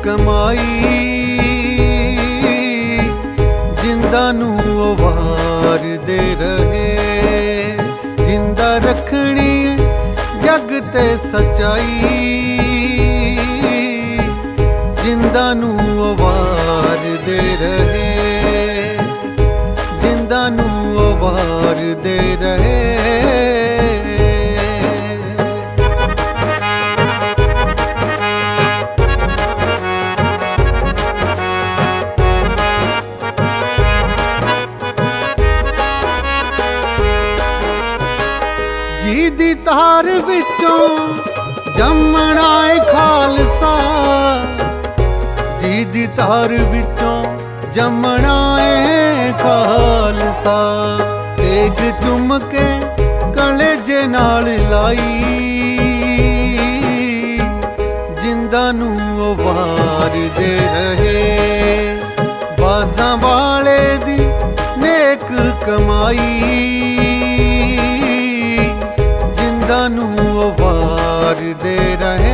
ਕਮਾਈ, ਜਿੰਦਾ ਨੂੰ ਉਹ ਵਾਰਦੇ ਰਹੇ। ਜਿੰਦਾ ਰੱਖਣੀ ਜਗ ਤੇ ਸੱਚਾਈ, ਜਿੰਦਾ ਨੂੰ ਉਹ ਵਾਰਦੇ ਰਹੇ। ਜਿੰਦਾ ਨੂੰ ਉਹ ਵਾਰਦੇ ਰਹੇ। ਜੀ ਦੀ ਧਾਰ ਵਿੱਚੋਂ ਜੰਮਣਾ ਏ ਖਾਲਸਾ, ਜੀ ਦੀ ਧਾਰ ਵਿੱਚੋਂ ਜੰਮਣਾ ਏ ਖਾਲਸਾ। ਤੇਗ ਚੁੰਮ ਕੇ ਕਲੇਜੇ ਨਾਲ ਲਾਈ, ਜਿੰਦਾ ਨੂੰ ਉਹ ਵਾਰਦੇ ਰਹੇ। ਬਾਜ਼ਾਂ ਵਾਲੇ ਦੀ ਨੇਕ ਕਮਾਈ, ਜਿੰਦਾ ਨੂੰ ਉਹ ਵਾਰਦੇ ਰਹੇ।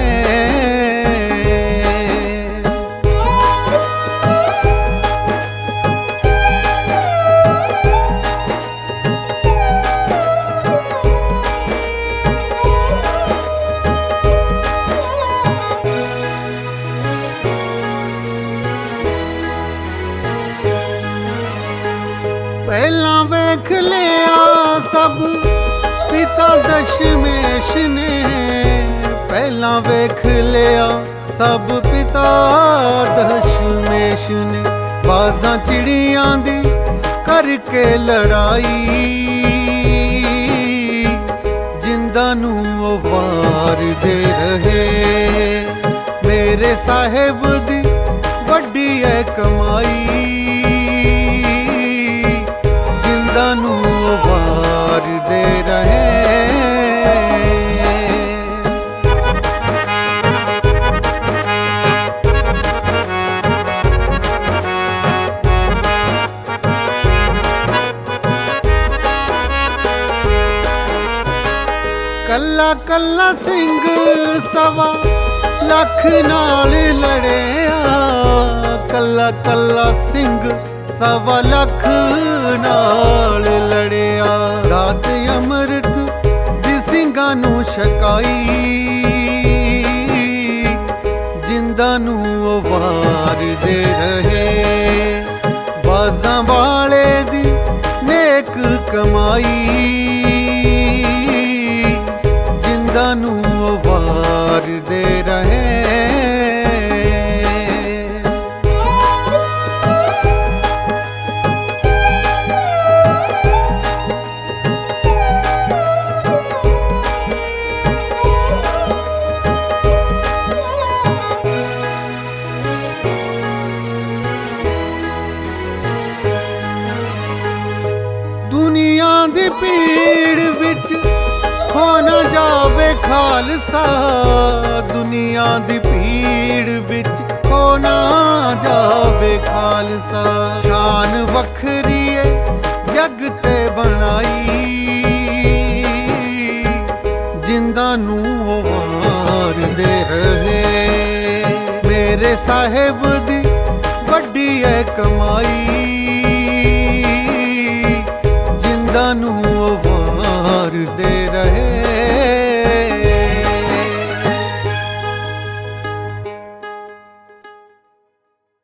ਪਹਿਲਾਂ ਵੇਖ ਲਿਆ ਸਭ ਪਿਤਾ ਦਸ਼ਮੇਸ਼ ਨੇ, ਪਹਿਲਾਂ ਵੇਖ ਲਿਆ ਸਭ ਪਿਤਾ ਦਸ਼ਮੇਸ਼ ਨੇ। ਬਾਜ਼ਾਂ ਚਿੜੀਆਂ ਦੀ ਕਰਕੇ ਲੜਾਈ, ਜਿੰਦਾ ਨੂੰ ਉਹ ਵਾਰਦੇ ਰਹੇ। ਮੇਰੇ ਸਾਹਿਬ ਦੀ ਵੱਡੀ ਏ ਕਮਾਈ, ਜਿੰਦਾ ਨੂੰ ਉਹ ਵਾਰਦੇ ਰਹੇ। ਕੱਲਾ ਕੱਲਾ ਸਿੰਘ ਸਵਾ ਲੱਖ ਨਾਲ ਲੜਿਆ, ਕੱਲਾ ਕੱਲਾ ਸਿੰਘ ਸਵਾ ਲੱਖ ਨਾਲ ਲੜਿਆ। ਰਾਤ ਅੰਮ੍ਰਿਤ ਦੀ ਸਿੰਘਾਂ ਨੂੰ ਛਕਾਈ, ਜਿੰਦਾ ਨੂੰ ਉਹ ਵਾਰਦੇ ਰਹੇ। ਬਾਜ਼ਾਂ ਵਾਲੇ ਦੀ ਨੇਕ ਕਮਾਈ, ਜਿੰਦਾ ਨੂੰ ਉਹ ਵਾਰਦੇ ਰਹੇ। ਦੁਨੀਆ ਦੀ ਭੀੜ ਵਿੱਚ ਖੋ ਨਾ ਜਾਵੇ ਖਾਲਸਾ, ਦੁਨੀਆ ਦੀ ਭੀੜ ਵਿੱਚ ਖੋ ਨਾ ਜਾਵੇ ਖਾਲਸਾ। ਸ਼ਾਨ ਵੱਖਰੀ ਏ ਜਗ ਤੇ ਬਣਾਈ, ਜਿੰਦਾ ਨੂੰ ਉਹ ਵਾਰਦੇ ਰਹੇ। ਮੇਰੇ ਸਾਹਿਬ ਦੀ ਵੱਡੀ ਏ ਕਮਾਈ, ਜਿੰਦਾ ਨੂੰ ਉਹ ਵਾਰਦੇ